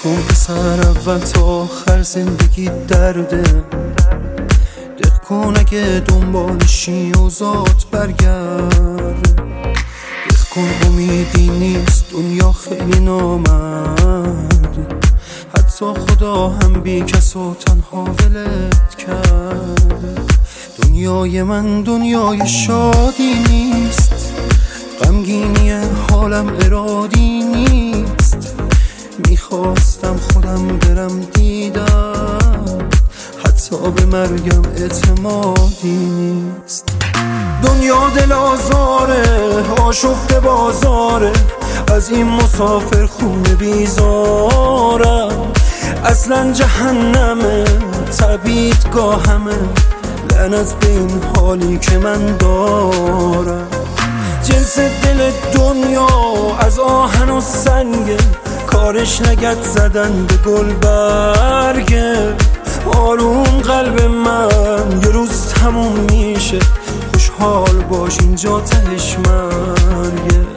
کن پسر، اول تا آخر زندگی درده. دق کن اگه دنبالشی و ذات برگرد. دق کن امیدی نیست، دنیا خیلی نامرد. حتی خدا هم بی کس و تنها ولت کرد. دنیای من دنیای شادی نیست، غمگینی حالم ارادی نیست. میخواستم خودم برم دیدم، حتی به مرگم اعتمادی نیست. دنیا دل آزاره، آشفته بازاره، از این مسافر خونه بیزارم. اصلا جهنمه، تبعیدگاهمه، لعنت به این حالی که من دارم. جنس دل دنیا از آهن و سنگه، کارش نگد زدن به گل برگه. آروم قلب من یه روز تموم میشه، خوشحال باش اینجا تهش مرگه.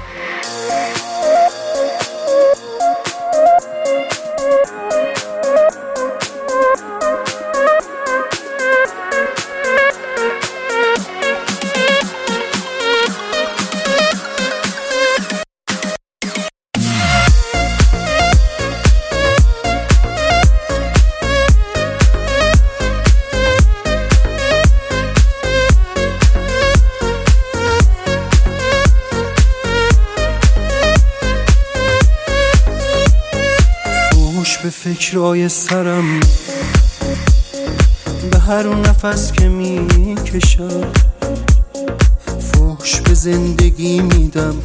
به فکرای سرم، به هر نفس که میکشم. فحش به زندگی میدم،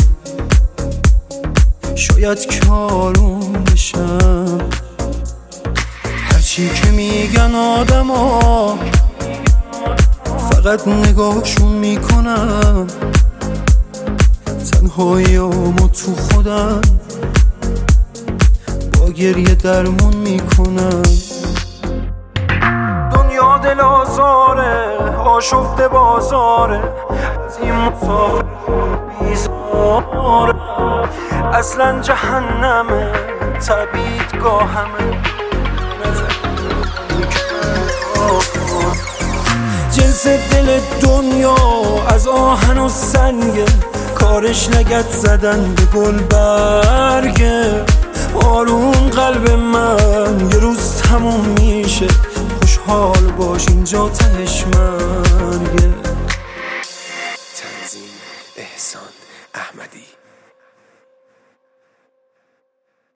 شاید که آروم بشم. هرچی که میگن آدم ها، فقط نگاهشون میکنم. تنهاییامو تو خودم گریه درمون میکنم. دنیا دل آزاره، آشفته بازاره، از این مسافر بیزاره. اصلا جهنمه، تبعیدگاهمه. جنس دل دنیا از آهن و سنگه، کارش نگد زدن به گل برگه. آروم قلب من یه روز تموم میشه، خوشحال باش اینجا تهش مرگه. تنظیم احسان احمدی.